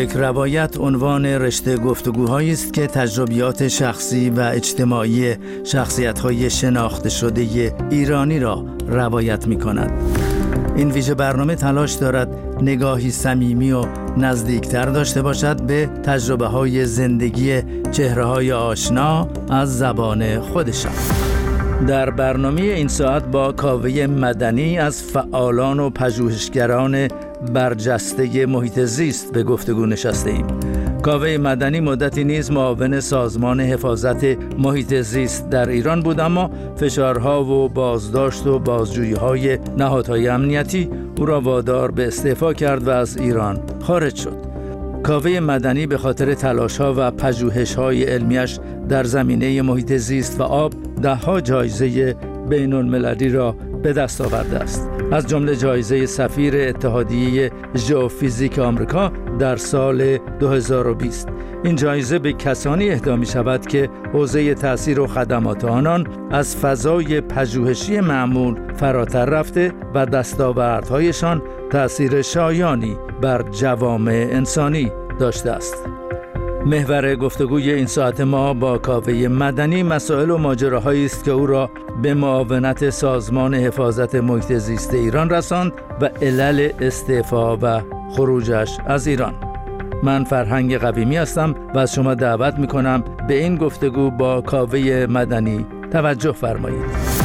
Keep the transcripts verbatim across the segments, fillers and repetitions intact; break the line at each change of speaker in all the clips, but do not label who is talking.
یک روایت عنوان رشته گفتگوهایی است که تجربیات شخصی و اجتماعی شخصیت‌های شناخته شده ایرانی را روایت می‌کند. این ویژه برنامه تلاش دارد نگاهی صمیمی و نزدیکتر داشته باشد به تجربه‌های زندگی چهره‌های آشنا از زبان خودشان. در برنامه این ساعت با کاوه مدنی از فعالان و پژوهشگران برجسته محیط زیست به گفتگو نشسته ایم. کاوه مدنی مدتی نیز معاون سازمان حفاظت محیط زیست در ایران بود، اما فشارها و بازداشت و بازجویی‌های نهادهای امنیتی او را وادار به استعفا کرد و از ایران خارج شد. کاوه مدنی به خاطر تلاش‌ها و پژوهش‌های علمیش در زمینه محیط زیست و آب ده‌ها جایزه بین‌المللی را به دست آورده است. از جمله جایزه سفیر اتحادیه ژئوفیزیک آمریکا در سال دو هزار و بیست. این جایزه به کسانی اهدا می شود که حوزه تأثیر و خدمات آنان از فضای پژوهشی معمول فراتر رفته و دستاوردهایشان تأثیر شایانی بر جوامع انسانی داشته است. محور گفتگوی این ساعت ما با کاوه مدنی مسائل و ماجراهایی است که او را به معاونت سازمان حفاظت محیط زیست ایران رساند و علل استعفا و خروجش از ایران. من فرهنگ قویمی هستم و از شما دعوت می‌کنم به این گفتگو با کاوه مدنی توجه فرمایید.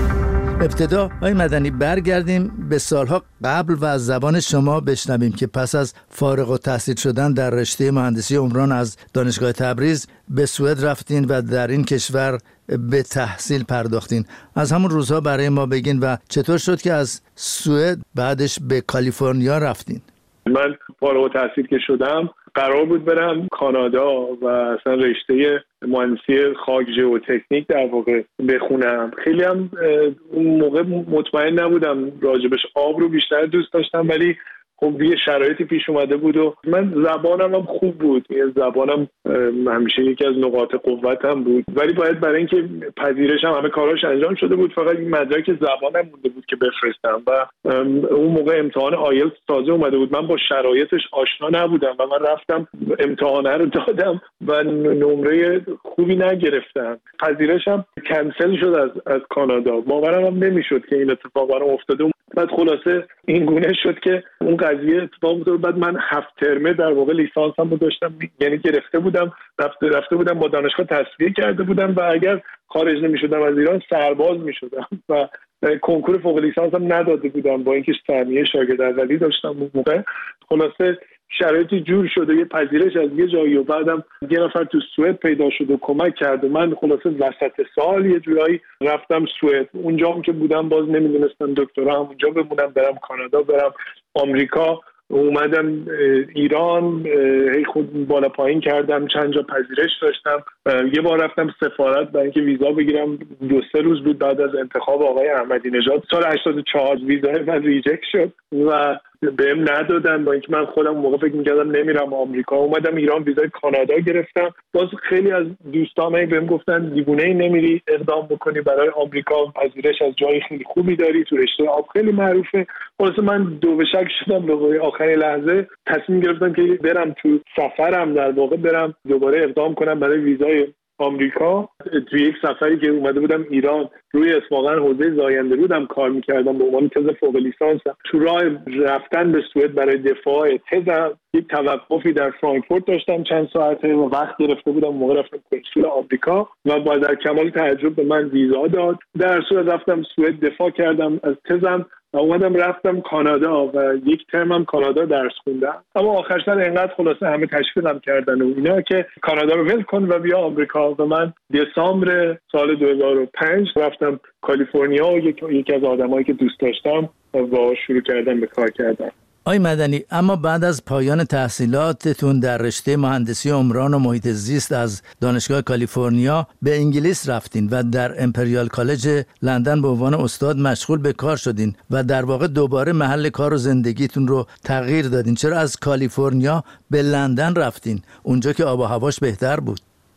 ابتدا آقای مدنی برگردیم به سالها قبل و از زبان شما بشنویم که پس از فارغ التحصیل شدن در رشته مهندسی عمران از دانشگاه تبریز به سوئد رفتین و در این کشور به تحصیل پرداختین. از همون روزها برای ما بگین و چطور شد که از سوئد بعدش به کالیفرنیا رفتین؟
من فارغ التحصیل که شدم قرار بود برم کانادا و اصلا رشته مهندسی خاک ژئوتکنیک در واقع بخونم. خیلی هم اون موقع مطمئن نبودم راجبش، آب رو بیشتر دوست داشتم، ولی خب یه شرایطی پیش اومده بود و من زبانم هم خوب بود، یه زبانم همیشه یکی از نقاط قوتم بود، ولی باید برای اینکه پذیرشم همه کاراش انجام شده بود، فقط این مدرک زبانم مونده بود که بفرستم و اون موقع امتحان آیلتس تازه اومده بود. من با شرایطش آشنا نبودم و من رفتم امتحانه رو دادم و نمره خوبی نگرفتم. پذیرشم کنسل شد از از کانادا. باورم هم نمیشد که این اتفاق برام افتاده. بعد خلاصه این گونه شد که اون قضیه اتفاق افتاد. بعد من هفت ترمه در واقع لیسانسم رو داشتم، یعنی گرفته بودم، رفته رفته بودم با دانشگاه تصفیه کرده بودم و اگر خارج نمی‌شدم از ایران سرباز می‌شدم و کنکور فوق لیسانسم نداده بودم با اینکه ثانیه شاگرد اولی داشتم اون موقع. خلاصه شرایطی جور شده، یه پذیرش از یه جایی و بعدم یه نفر تو سوئد پیدا شد و کمک کرد و من خلاصه وسط سال یه جورایی رفتم سوئد. اونجا هم که بودم باز نمیدونستم دکترا هم اونجا بمونم، برم کانادا، برم آمریکا. اومدم ایران، هی خود بالا پایین کردم، چند جا پذیرش داشتم. یه بار رفتم سفارت برای اینکه ویزا بگیرم، دو سه روز بود بعد از انتخاب آقای احمدی نژاد سال هشتاد و چهار ویزای من ریجکت شد و بهم ندادن، با اینکه من خودم موقع فکر می‌کردم نمیرم آمریکا. اومدم ایران، ویزای کانادا گرفتم. باز خیلی از دوستام بهم گفتن دیوونه‌ای نمیری اقدام بکنی برای آمریکا، پذیرش از جای خیلی خوبی داری، تو رشته آب خیلی معروفه. واسه من دو به شک شدم، به آخرین لحظه تصمیم گرفتم که برم تو سفرم در واقع برم دوباره اقدام کنم برای ویزای آمریکا. توی یک سفری که اومده بودم ایران روی اسماقن حوزه زاینده رودم کار میکردم به عنوان تز فوق لیسانسم. تو راه رفتن به سوئد برای دفاع تزم یک توقفی در فرانکفورت داشتم چند ساعته و وقت گرفته بودم. موقع رفتم کنسول آمریکا و با در کمال تعجب به من ویزا داد. در صورت رفتم سوئد دفاع کردم از تزم و اومدم رفتم کانادا و یک ترمم کانادا درس خوندم. اما آخر سر اینقدر خلاصه همه تشویقم کردن و اینا که کانادا رو ول کن و بیا آمریکا و من دسامبر سال دو هزار و پنج رفتم کالیفرنیا و یک یکی از آدمایی که دوست داشتم و شروع کردم به کار کردن.
آقای مدنی، اما بعد از پایان تحصیلاتتون در رشته مهندسی عمران و محیط زیست از دانشگاه کالیفرنیا به انگلیس رفتین و در امپریال کالج لندن به عنوان استاد مشغول به کار شدین و در واقع دوباره محل کار و زندگیتون رو تغییر دادین. چرا از کالیفرنیا به لندن رفتین، اونجا که آب و هواش بهتر بود؟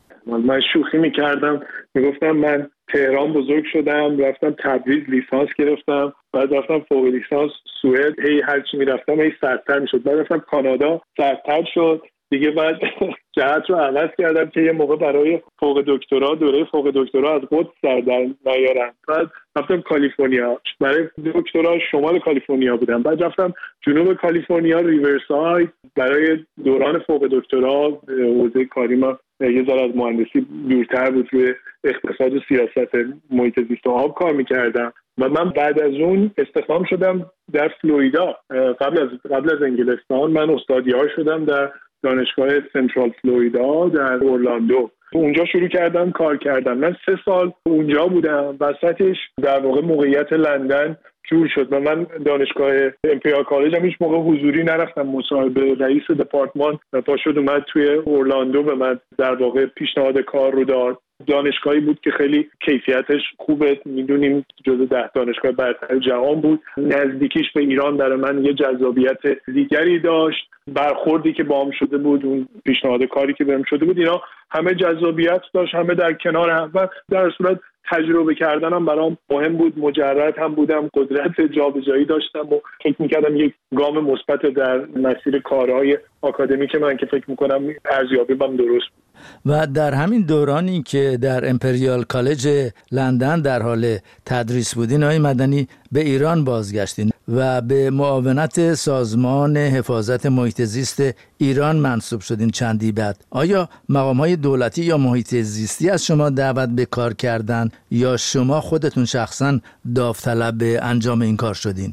من شوخی میکردم، میگفتم من تهران بزرگ شدم، رفتم تبریز لیسانس گرفتم، بعد رفتم فوق لیسانس سوئد، هی هر چی میرفتم هی سردتر میشد، بعد رفتم کانادا سردتر شد، دیگه بعد جهت رو عوض کردم که یه موقع برای فوق دکترا دوره فوق دکترا از قدس سر در نیارم. بعد رفتم کالیفرنیا، برای دکترا شمال کالیفرنیا بودم. بعد رفتم جنوب کالیفرنیا ریورساید برای دوران فوق دکترا. حوزه کاری ما یه ذره از مهندسی دورتر بود، روی اقتصاد و سیاست محیط زیست و آب کار می‌کردم و من بعد از اون استخدام شدم در فلوریدا. قبل از قبل از انگلستان من استادیار شدم در دانشگاه سنترال فلوریدا در اورلاندو. اونجا شروع کردم کار کردم. من سه سال اونجا بودم. وسطش در واقع موقعیت لندن جور شد و من دانشگاه امپریال کالج هم هیچ موقع حضوری نرفتم مصاحبه. رئیس دپارتمان پا شد اومد توی اورلاندو به من در واقع پیشنهاد کار رو داد. دانشگاهی بود که خیلی کیفیتش خوبه، میدونیم جزو ده دانشگاه برتر جهان بود. نزدیکیش به ایران برای من یه جذابیت دیگری داشت. برخوردی که باهم شده بود، اون پیشنهاد کاری که بهم شده بود، اینا همه جذابیت داشت، همه در کنار هم. و در صورت تجربه کردنم برام مهم بود. مجرد هم بودم، قدرت جابجایی داشتم و فکر می‌کردم یک گام مثبت در مسیر کارهای آکادمیک من که فکر می‌کنم ارزیابیم درست بود.
و در همین دورانی که در امپریال کالج لندن در حال تدریس بودین آقای مدنی، به ایران بازگشتین و به معاونت سازمان حفاظت محیط زیست ایران منصوب شدین چندی بعد. آیا مقام‌های دولتی یا محیط زیستی از شما دعوت به کار کردن یا شما خودتون شخصاً داوطلب به انجام این کار شدین؟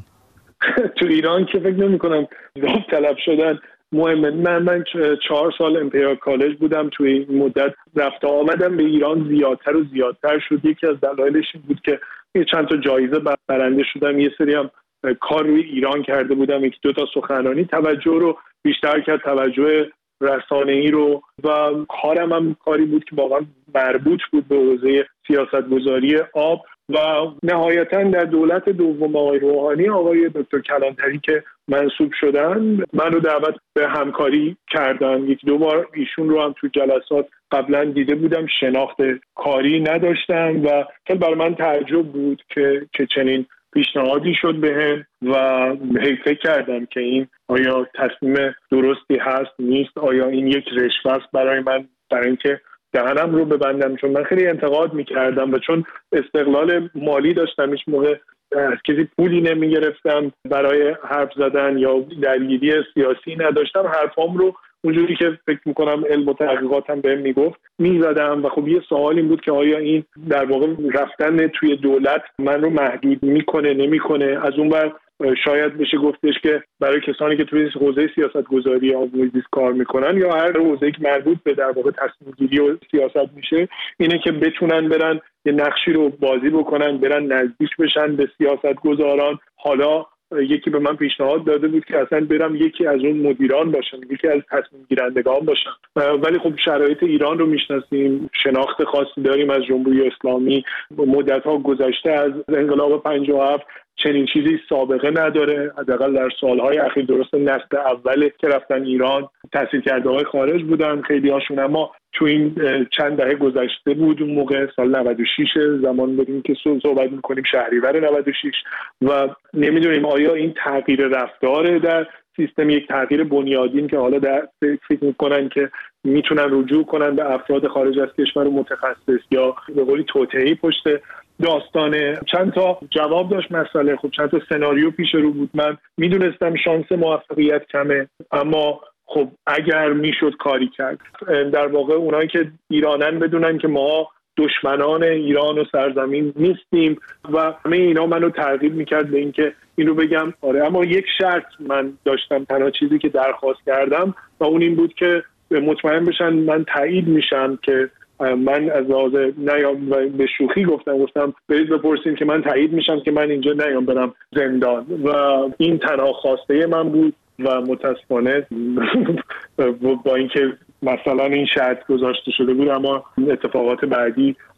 تو ایران که فکر نمی‌کنم داوطلب شدن مهمه. من من چهار سال امپریال کالج بودم. توی این مدت رفت آمدم به ایران زیادتر و زیادتر شد. یکی از دلایلش این بود که چند تا جایزه برنده شدم. یه سری هم کار روی ایران کرده بودم. یکی دو تا سخنرانی توجه رو بیشتر کرد، توجه رسانه‌ای رو، و کارم هم کاری بود که واقعا مربوط بود به حوزه سیاستگذاری آب. و نهایتاً در دولت دوم آقای روحانی، آقای دکتر کلانتری که منصوب شدن، منو دعوت به همکاری کردن. یک دو بار ایشون رو هم تو جلسات قبلا دیده بودم، شناخت کاری نداشتم و خیلی برای من تعجب بود که که چنین پیشنهادی شد بهم و هی فکر کردم که این آیا تصمیم درستی هست نیست، آیا این یک رشوه است برای من، برای اینکه دهنم رو ببندم. چون من خیلی انتقاد میکردم و چون استقلال مالی داشتم، هیچ موقع از کسی پولی نمیگرفتم برای حرف زدن یا درگیری سیاسی نداشتم، حرفام رو اونجوری که فکر میکنم علم و تحقیقاتم بهم میگفت میزدم. و خب یه سوال این بود که آیا این در واقع رفتن توی دولت من رو محدود میکنه نمیکنه. از اون ور شاید بشه گفتش که برای کسانی که توی حوزه سیاست گذاری آب محیط زیست کار میکنن یا هر حوزه‌ای که مربوط به در واقع تصمیم گیری و سیاست میشه، اینه که بتونن برن یه نقشی رو بازی بکنن، برن نزدیک بشن به سیاست گذاران. حالا یکی به من پیشنهاد داده بود که اصلا برم یکی از اون مدیران باشم، یکی از تصمیم گیرندگان باشم. ولی خب شرایط ایران رو میشناسیم، شناخت خاصی داریم از جمهوری اسلامی، مدت‌ها گذشته از انقلاب پنجاه و هفت چنین چیزی سابقه نداره. حداقل در سالهای اخیر، درست نسل اول که رفتن ایران تحصیل کرده های خارج بودن خیلی هاشون، اما تو این چند دهه گذشته بود. اون موقع سال نود و شش زمان بودیم که صحبت میکنیم، شهریور نود و شش، و نمیدونیم آیا این تغییر رفتار در سیستم یک تغییر بنیادین که حالا در فکر میکنن که میتونن رجوع کنن به افراد خارج از کشور متخصص یا به قولی توطئه‌ای پشت داستانه. چند تا جواب داشت مسئله، خب چند تا سناریو پیش رو بود. من میدونستم شانس موفقیت کمه، اما خب اگر میشد کاری کرد. در واقع اونایی که ایرانن بدونن که ما دشمنان ایران و سرزمین نیستیم و همه اینا منو ترغیب میکرد به اینکه اینو بگم. آره، اما یک شرط من داشتم، تنها چیزی که درخواست کردم و اون این بود که مطمئن بشن من تایید میشم که من از لحاظ نیام، به شوخی گفتم گفتم برید بپرسین که من تایید میشم که من اینجا نیام برم زندان، و این تنها خواسته من بود. و متاسفانه با اینکه مثلا این شرط گذاشته شده بود، اما اتفاقات بعدی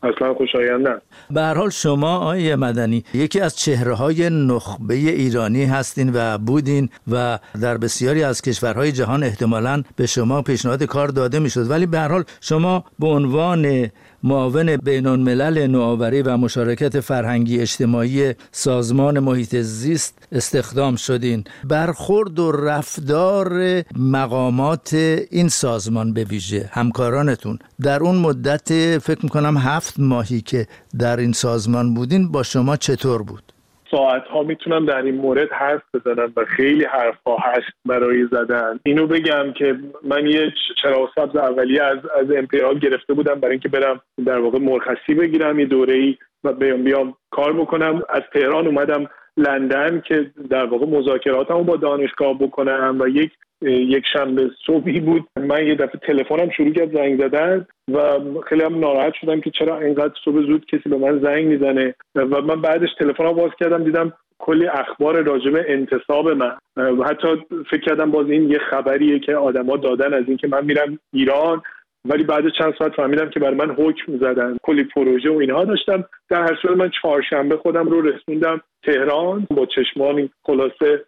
اصلا خوشایند نه.
به هر حال شما آقای مدنی یکی از چهره‌های نخبه ایرانی هستین و بودین و در بسیاری از کشورهای جهان احتمالاً به شما پیشنهاد کار داده میشد، ولی به هر حال شما به عنوان معاون بین‌الملل نوآوری و مشارکت فرهنگی اجتماعی سازمان محیط زیست استخدام شدین. برخورد و رفتار مقامات این سازمان به ویژه همکارانتون در اون مدت فکر میکنم هفت ماهی که در این سازمان بودین با شما چطور بود؟
ساعت ها میتونم در این مورد حرف بزنم و خیلی حرف ها هست برای زدن. اینو بگم که من یه چراغ سبز اولیه از از امپریال گرفته بودم برای اینکه برم در واقع مرخصی بگیرم یه دوره‌ای و بیام بیام کار بکنم. از تهران اومدم لندن که در واقع مذاکراتمو با دانشگاه بکنم و یک یک شنبه صبحی بود من یه دفعه تلفنم شروع کرد زنگ زدن و خیلی هم ناراحت شدم که چرا اینقدر صبح زود کسی به من زنگ میزنه و من بعدش تلفنم باز کردم دیدم کلی اخبار راجع به انتصاب من و حتی فکر کردم باز این یه خبریه که آدما دادن از این که من میرم ایران، ولی بعد چند ساعت فهمیدم که برای من حکم زدن. کلی پروژه و اینها داشتم. در هر صورت من چهارشنبه خودم رو رسوندم تهران با چشمانی خلاصه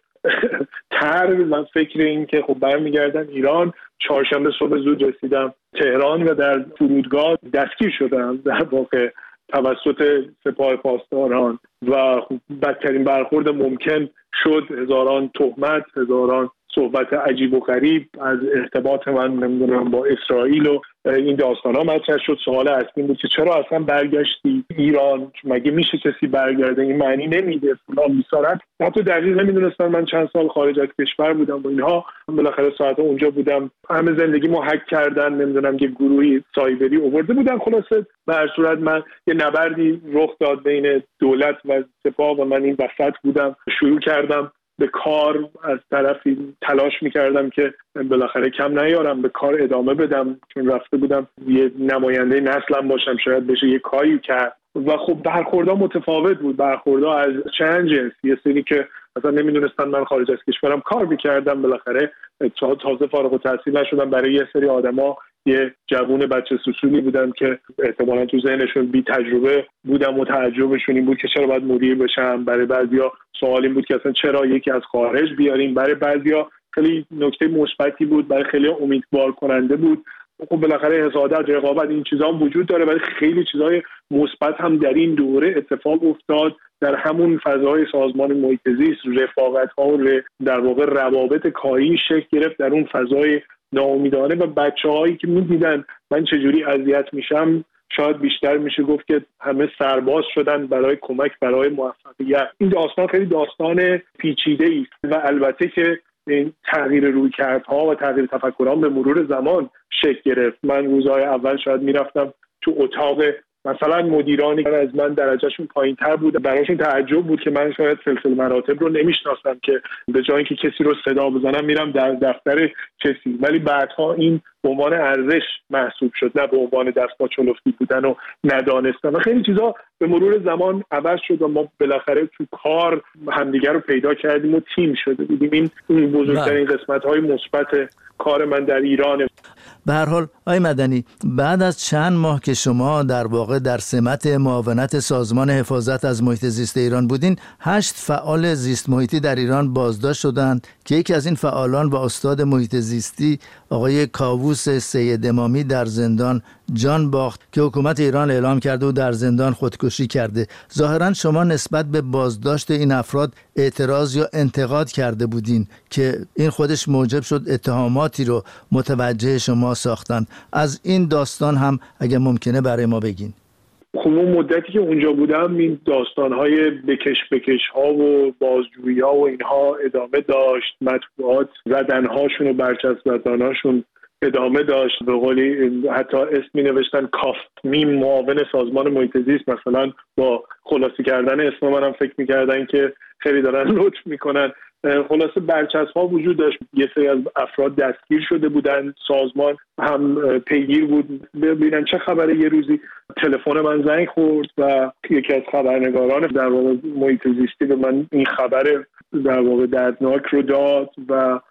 تر و فکر این که خب برمیگردم ایران. چهارشنبه صبح زود رسیدم تهران و در فرودگاه دستگیر شدم در واقع توسط سپاه پاسداران و بدترین برخورد ممکن شد. هزاران تهمت، هزاران صحبت عجیب و غریب از ارتباط من نمیدونم با اسرائیل و این داستان ها مطرح شد. سوال اصلی بود که چرا اصلا برگشتی ایران؟ مگه میشه کسی برگرده؟ این معنی نمیده فلان بیسارت. حتی دقیق نمیدونستم من چند سال خارج از کشور بودم و اینها. بالاخره ساعت اونجا بودم، همه زندگی ما هک کردن، نمیدونم یه گروهی سایبری آورده بودن. خلاصه به هر صورت من یه نبردی رخ داد بین دولت و سپاه و من این وسط بودم. شروع کردم به کار، از طرفی تلاش میکردم که بالاخره کم نیارم، به کار ادامه بدم، چون رفته بودم یه نماینده نسلم باشم، شاید بشه یه کاری کرد. و خب برخوردها متفاوت بود، برخوردها از چند جنس. یه سری که اصلا نمیدونستن من خارج از کشورم کار میکردم، بالاخره تازه فارغ التحصیل نشدم. برای یه سری آدما یه جوون بچه سوسولی بودم که احتمالاً تو ذهنشون بی تجربه بودم و تعجبشون این بود که چرا باید مدیر بشم. برای بعضیا سوال این بود که اصلا چرا یکی از خارج بیاریم. برای بعضیا خیلی نکته مثبتی بود، برای خیلی امیدوار کننده بود. خب بالاخره حسادت، رقابت، این چیزا هم وجود داره، ولی خیلی چیزای مثبت هم در این دوره اتفاق افتاد. در همون فضای سازمان محیط زیست رفاقت‌ها و در واقع روابط کاری شکل گرفت در اون فضای ناامیدانه و بچه‌هایی که می‌دیدن من چجوری اذیت میشم، شاید بیشتر میشه گفت که همه سرباز شدن برای کمک، برای موفقیت. این داستان خیلی داستان پیچیده‌ای است و البته که این تغییر رویکردها و تغییر تفکران به مرور زمان شکل گرفت. من روزهای اول شاید میرفتم تو اتاق مثلا مدیرانی که از من درجهشون پایین‌تر بود، براشون تعجب بود که من شاید سلسله مراتب رو نمیشناسم که به جای اینکه کسی رو صدا بزنم میرم در دفتر کسی، ولی بعدها این به عنوان ارزش محسوب شد، نه به عنوان دست با چلفتی بودن و ندانستن. و خیلی چیزا به مرور زمان عوض شد و ما بالاخره تو کار همدیگر رو پیدا کردیم و تیم شده بودیم. این بزرگترین قسمت‌های مثبت کار من در ایرانه.
به هر حال آقای مدنی، بعد از چند ماه که شما در واقع در سمت معاونت سازمان حفاظت از محیط زیست ایران بودین، هشت فعال زیست محیطی در ایران بازداشت شدند که یکی از این فعالان و استاد محیط زیستی آقای کاووس سید امامی در زندان جان باخت که حکومت ایران اعلام کرده و در زندان خودکشی کرده. ظاهرا شما نسبت به بازداشت این افراد اعتراض یا انتقاد کرده بودین که این خودش موجب شد اتهاماتی رو متوجه شما ساختن. از این داستان هم اگه ممکنه برای ما بگین.
خب اون مدتی که اونجا بودم این داستان‌های بکش بکش ها و بازجویی ها و اینها ادامه داشت. مطبوعات زدن‌هاشون و برچسب زدن‌هاشون ادامه داشت. به قولی حتی اسمی نوشتن کاف میم معاون سازمان محیط زیست، مثلا با خلاصی کردن اسم منم فکر می‌کردن که خیلی دارن لطف میکنن. خلاصه برچسب ها وجود داشت. یه سری از افراد دستگیر شده بودن، سازمان هم پیگیر بود ببینن چه خبره. یه روزی تلفن من زنگ خورد و یکی از خبرنگاران در واقع محیط زیستی به من این خبر در واقع دردناک رو داد و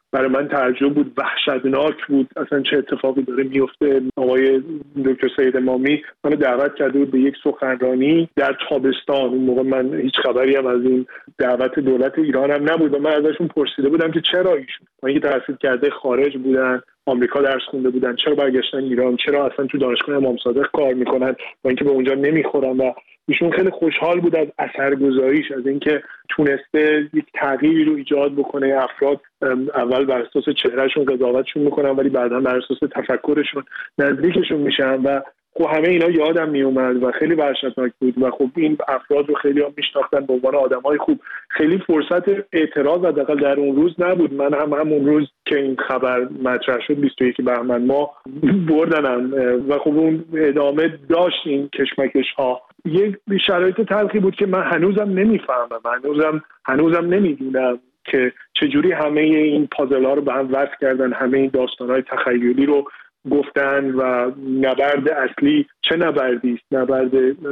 برای من تعجب بود، وحشتناک بود اصلا چه اتفاقی داره میفته. آقای دکتر سید امامی من دعوت کرده بود به یک سخنرانی در تابستان. اون موقع من هیچ خبری هم از این دعوت دولت ایران هم نبود و من ازشون پرسیده بودم که چرا ایشون با اینکه تحصیل کرده خارج بودن، آمریکا درس خونده بودن، چرا برگشتن ایران، چرا اصلا تو دانشگاه امام صادق کار میکنن با اینکه به اونجا نمیخورن. و ایشون خیلی خوشحال بود از اثرگذاریش، از اینکه تونسته یک تغییری رو ایجاد بکنه. افراد اول بر اساس چهرهشون قضاوتشون میکنن ولی بعدا بر اساس تفکرشون نزدیکشون میشن و خب همه اینا یادم میومد و خیلی وحشتناک بود. و خب این افراد رو خیلی هم میشناختن به عنوان آدمای خوب. خیلی فرصت اعتراض حداقل در اون روز نبود. من هم همون روز که این خبر مطرح شد بیست و یک بهمن ما بردنم و خب اون ادامه داشت این کشمکش ها. یک شرایط تلخی بود که من هنوزم نمیفهمم، هنوزم هنوزم نمیدونم که چجوری همه این پازل ها رو به هم وصل کردن، همه این داستان های تخیلی رو گفتن و نبرد اصلی چه نبردی است؟ نبرد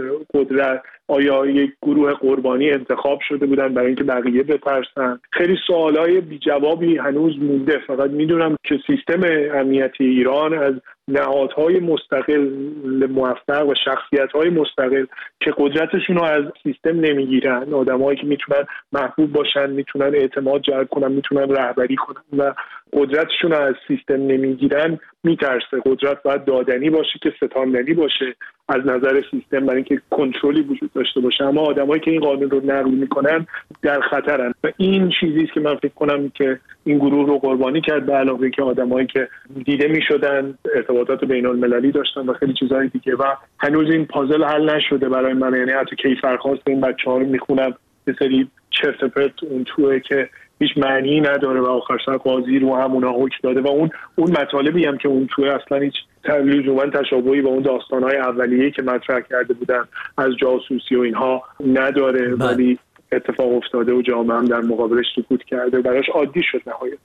قدرت. آیا یک گروه قربانی انتخاب شده بودن برای اینکه بقیه بترسن؟ خیلی سوالای بی جوابی هنوز مونده. فقط میدونم که سیستم امنیتی ایران از نهادهای مستقل موفق و شخصیت‌های مستقل که قدرتشون رو از سیستم نمیگیرن، آدمایی که میتونن محبوب باشن، میتونن اعتماد جلب کنن، میتونن رهبری کنن و قدرتشون رو از سیستم نمیگیرن، میترسه. قدرت باید دادنی باشه که ستاندنی باشه از نظر سیستم برای اینکه کنترلی وجود داشته باشه. اما آدمایی که این قانون رو نقض میکنن در خطرن و این چیزی است که من فکر کنم که این گروه رو قربانی کرد، به علاوه که آدمایی که دیده میشدن، ارتباطات بین المللی داشتن و خیلی چیزهای دیگه. و هنوز این پازل حل نشده برای من. یعنی حتی کیفرخواست این بچه‌ها رو میخونم یه سری چرت و پرت اون توئه که هیچ معنی نداره و آخر سر قاضی رو همونا حکم داده و اون اون مطالبی هم که اون توی اصلا هیچ لزوما تشابهی با اون داستان‌های اولیه‌ای که مطرح کرده بودن از جاسوسی و اینها نداره، ولی اتفاق افتاده و جامعه هم در مقابلش سکوت کرده و براش عادی شد نهایت.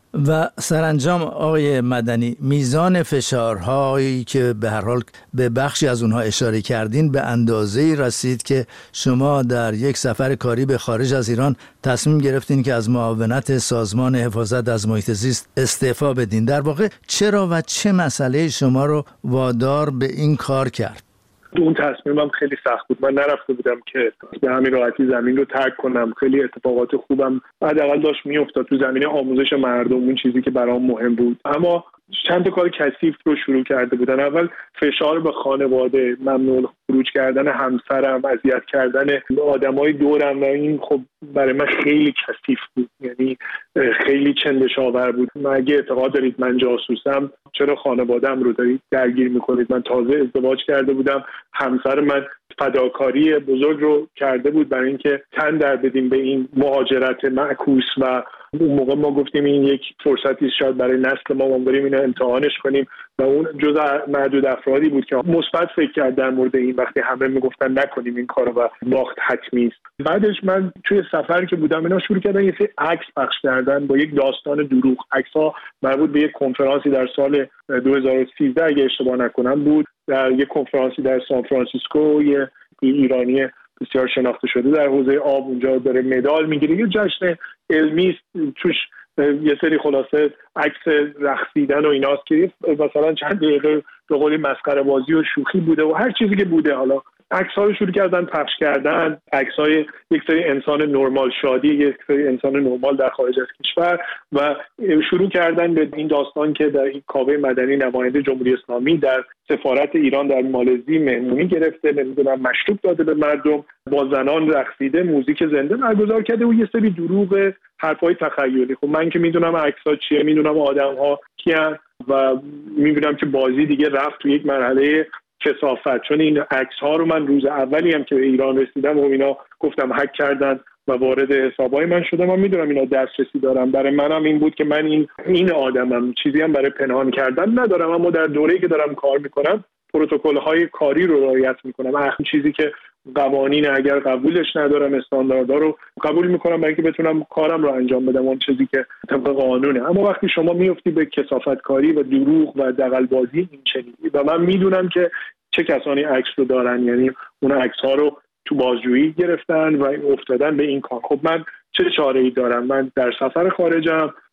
و سرانجام آقای مدنی، میزان فشارهایی که به هر حال به بخشی از اونها اشاره کردین به اندازه‌ای رسید که شما در یک سفر کاری به خارج از ایران تصمیم گرفتین که از معاونت سازمان حفاظت از محیط زیست استعفا بدین. در واقع چرا و چه مسئله شما رو وادار به این کار کرد؟
اون تصمیمم خیلی سخت بود. من نرفته بودم که به همین راحتی زمین رو ترک کنم. خیلی اتفاقات خوبم حداقل داشت میافتاد تو زمینه آموزش مردم، اون چیزی که برام مهم بود. اما چند تا کار کثیف رو شروع کرده بودن. اول فشار به خانواده، ممنوع خروج کردن همسرم، اذیت کردن آدمای دورم و این خب برای من خیلی کثیف بود. یعنی خیلی چندش آور بود. مگه اعتقاد دارید من جاسوسم؟ چرا خانواده‌ام رو دارید درگیر میکنید؟ من تازه ازدواج کرده بودم، همسر من فداکاری بزرگ رو کرده بود برای اینکه تن در بدیم به این مهاجرت معکوس و اون موقع ما گفتیم این یک فرصتی شاید برای نسل ما، ما بریم اینو امتحانش کنیم و اون جزء معدود افرادی بود که مثبت فکر کرد در مورد این، وقتی همه میگفتن نکنیم این کارو و باخت حتمی است. بعدش من توی سفر که بودم اینا شروع کردن یه سری عکس پخش کردن با یک داستان دروغ. عکس‌ها مربوط به یک کنفرانسی در سال دو هزار و سیزده اگه اشتباه نکنم بود، در یک کنفرانسی در سان فرانسیسکو. یه ایرانی بسیار شناخته شده در حوزه آب اونجا داره مدال میگیره، یه جشن علمی توش یه سری خلاصه عکس رقصیدن و ایناست که مثلا چند دقیقه به قول مسخره بازی و شوخی بوده و هر چیزی که بوده. حالا عکس‌ها رو شروع کردن پخش کردن، عکس‌های یک سری انسان نرمال شادی، یک سری انسان نرمال در خارج از کشور و شروع کردن به این داستان که در این کاوه مدنی نماینده جمهوری اسلامی در سفارت ایران در مالزی مهمونی گرفته، نمیدونم مشروب داده به مردم، با زنان رقصیده، موزیک زنده برگزار کرده و یه سری دروغ، حرفای تخیلی. خب من که میدونم عکس‌ها چیه، میدونم آدم‌ها کیان و میبینم که بازی دیگه رفت تو یک مرحله کثافت. چون این عکس ها رو من روز اولی هم که به ایران رسیدم و اینا گفتم هک کردن و وارد حسابای من شده. من میدونم اینا دسترسی دارم. برای منم این بود که من این این آدمم، چیزی هم برای پنهان کردن ندارم، اما در دوره‌ای که دارم کار میکنم پروتکل های کاری رو رعایت میکنم. اون چیزی که قوانین اگر قبولش ندارم استانداردها رو قبول میکنم برای اینکه بتونم کارم رو انجام بدم، اون چیزی که طبق قانونه. اما وقتی شما میفتی به کثافت کاری و دروغ و دغل‌بازی این چنینی و من میدونم که چه کسانی عکس رو دارن، یعنی اون عکس ها رو تو بازجویی گرفتن و افتادن به این کار. خب من چه چاره‌ای دارم؟ من در سفر خارجم،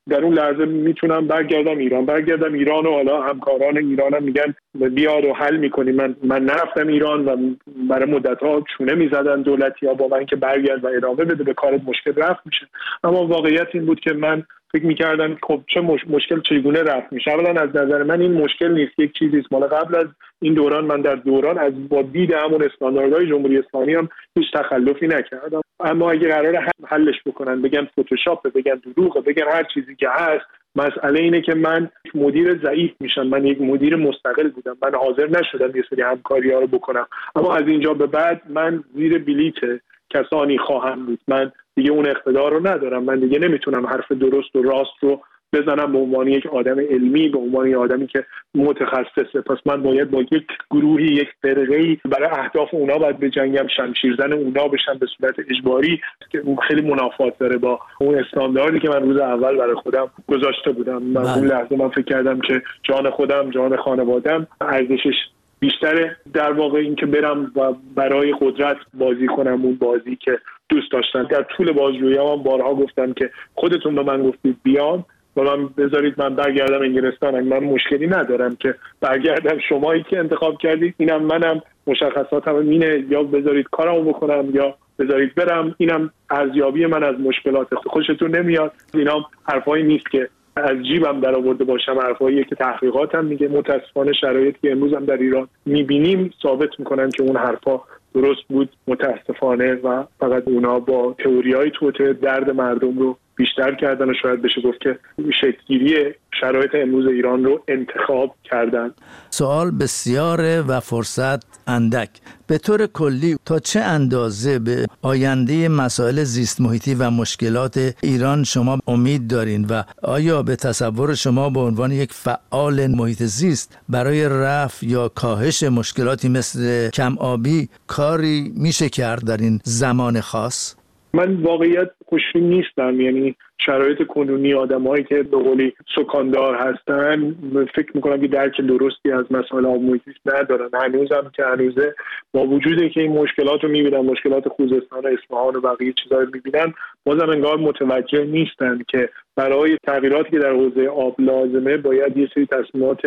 در اون لحظه میتونم برگردم ایران برگردم ایران و حالا همکاران ایرانم میگن بیا رو حل میکنیم. من من نرفتم ایران و برای مدت‌ها چونه میزدن دولتی‌ها با من که برگرد و ادامه بده به کارت، مشکل رفت میشه. اما واقعیت این بود که من فکر می‌کردم خب چه مش... مشکل چگونه رفت میشه. اولا از نظر من این مشکل نیست، یک چیزی است مال قبل از این دوران. من در دوران از با دید همون استانداردهای جمهوری اسلامی هم هیچ تخلفی نکردم. اما اگه قراره حلش بکنن بگن فتوشاپ، بگن دروغه، بگن هر چیزی که هست، مسئله اینه که من مدیر ضعیف میشم. من یک مدیر مستقل بودم، من حاضر نشدم یه سری همکاری‌ها رو بکنم. اما از اینجا به بعد من زیر بلیت کسانی خواهم بود. من دیگه اون اقتدار رو ندارم. من دیگه نمیتونم حرف درست و راست رو بزنم به عنوان یک آدم علمی، به عنوان یک آدمی که متخصصه. پس من باید با یک گروهی، یک فرقه‌ای برای اهداف اونا باید بجنگم، شمشیرزن اونا بشم به صورت اجباری، که اون خیلی منافات داره با اون استانداردی که من روز اول برای خودم گذاشته بودم. من اون لحظه من فکر کردم که جان خودم، جان خانواده‌ام ارزشش بیشتره در واقع این که برم و برای قدرت بازی کنم، اون بازی که دوست داشتم. در طول بازجویی‌ام هم بارها گفتم که خودتون به من گفتید بیام و من بذارید من برگردم انگلستان، من مشکلی ندارم که برگردم. شمایی که انتخاب کردید، اینم منم مشخصاتم اینه، یا بذارید کارمو بکنم یا بذارید برم. اینم ارزیابی من از مشکلات. خوشتون نمیاد اینا حرفایی نیست که از جیبم در آورده باشم، حرفاییه که تحقیقاتم میگه. متاسفانه شرایطی که امروز هم در ایران میبینیم ثابت میکنن که اون حرفا درست بود متاسفانه، و فقط اونا با تئوریای توته درد مردم رو بیشتر کردن و شاید بشه گفت که شکل‌گیری شرایط امروز ایران رو انتخاب کردن.
سوال بسیاره و فرصت اندک. به طور کلی تا چه اندازه به آینده مسائل زیست محیطی و مشکلات ایران شما امید دارین و آیا به تصور شما به عنوان یک فعال محیط زیست برای رفع یا کاهش مشکلاتی مثل کم آبی کاری میشه کرد در این زمان خاص؟
من واقعیت خوشبین نیستم. یعنی شرایط کنونی آدمایی که به قولی سکاندار هستن فکر میکنم که درک درستی از مسائل آب محیط زیست ندارن. هنوزم که هنوزه با وجودی که این مشکلات رو میبینن، مشکلات خوزستان و اصفهان و بقیه چیزا رو میبینن، بازم انگار متوجه نیستن که برای تغییراتی که در حوزه آب لازمه باید یه سری تصمیمات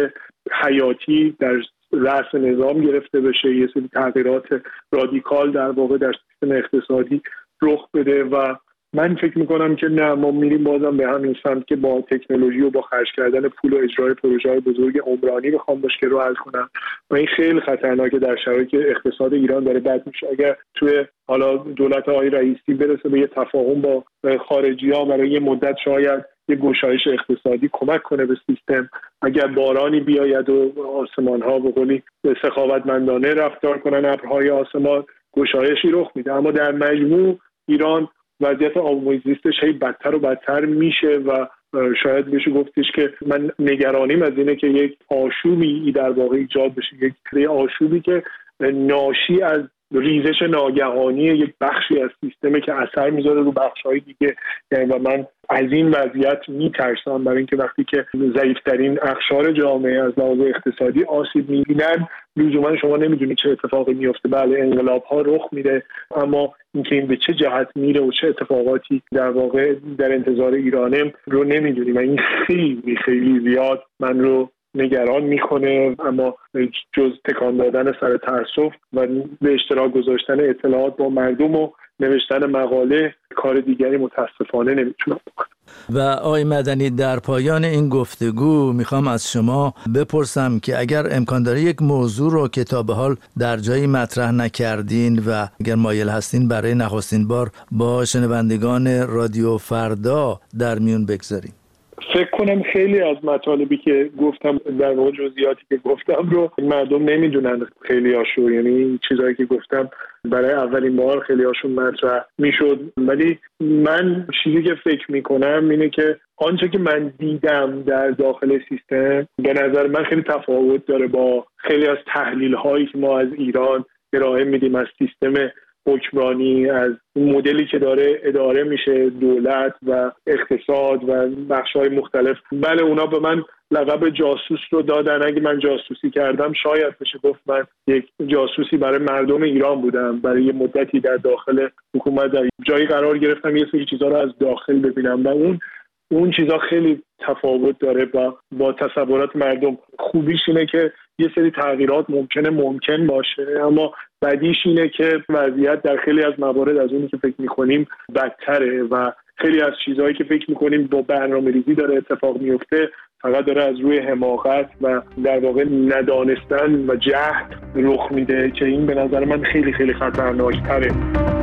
حیاتی در رأس نظام گرفته بشه، یه سری تغییرات رادیکال در واقع در سیستم اقتصادی رخ بده. و من فکر میکنم که نه، ما میریم بازم به همین سمت که با تکنولوژی و با خرج کردن پول و اجرای پروژه‌های بزرگ عمرانی بخوام مشکل رو حل کنم و این خیلی خطرناکه در شرایطی که اقتصاد ایران داره بد میشه. اگر توی حالا دولت آقای رئیسی برسه به یه تفاهم با خارجی‌ها برای یه مدت شاید یه گشایش اقتصادی کمک کنه به سیستم، اگر بارانی بیاید و آسمان‌ها به قولی سخاوتمندانه رفتار کنن ابرهای آسمان، گشایشی رخ میده. اما در مجموع ایران وضعیت آب محیط زیستش هی بدتر و بدتر میشه و شاید بشه گفتش که من نگرانیم از اینه که یک آشوبی در واقع ایجاد بشه، یک آشوبی که ناشی از ریزش ناگهانی یک بخشی از سیستمی که اثر میذاره رو بخش‌های دیگه. و من از این وضعیت میترسم، برای اینکه وقتی که ضعیف‌ترین اقشار جامعه از لحاظ اقتصادی آسیب می‌بینن، لزوما شما نمیدونید چه اتفاقی میفته. بله انقلاب‌ها رخ میده، اما اینکه این به چه جهت میره و چه اتفاقاتی در واقع در انتظار ایرانه رو نمیدونیم و این خیلی خیلی زیاد من رو نگران میکنه. اما جز تکان دادن سر تأسف و به اشتراک گذاشتن اطلاعات با مردم و نوشتن مقاله، کار دیگری متاسفانه نمیتونم بکنم.
و آقای مدنی، در پایان این گفتگو میخوام از شما بپرسم که اگر امکان داره یک موضوع رو که تا به حال در جایی مطرح نکردین و اگر مایل هستین برای نخستین بار با شنوندگان رادیو فردا در میون بگذارین.
فکر کنم خیلی از مطالبی که گفتم در واقع جزئیاتی که گفتم رو مردم نمیدونن خیلی هاشو، یعنی چیزایی که گفتم برای اولین بار خیلی هاشون مطرح میشد. ولی من چیزی که فکر میکنم اینه که آنچه که من دیدم در داخل سیستم به نظر من خیلی تفاوت داره با خیلی از تحلیل هایی که ما از ایران ارائه میدیم از سیستم حکمرانی، از مدلی که داره اداره میشه دولت و اقتصاد و بخش‌های مختلف. بله اونا به من لقب جاسوس رو دادن. اگه من جاسوسی کردم شاید بشه گفت من یک جاسوسی برای مردم ایران بودم. برای یه مدتی در داخل حکومت در جایی قرار گرفتم، یه سری چیزا رو از داخل ببینم و اون اون چیزا خیلی تفاوت داره با با تصورات مردم. خوبیش اینه که یه سری تغییرات ممکنه ممکن باشه، اما بدیش اینه که وضعیت در خیلی از موارد از اونی که فکر می‌کنیم بدتره و خیلی از چیزهایی که فکر می‌کنیم با برنامه‌ریزی داره اتفاق میفته فقط داره از روی حماقت و در واقع ندانستن و جهل رخ میده که این به نظر من خیلی خیلی خطرناک‌تره.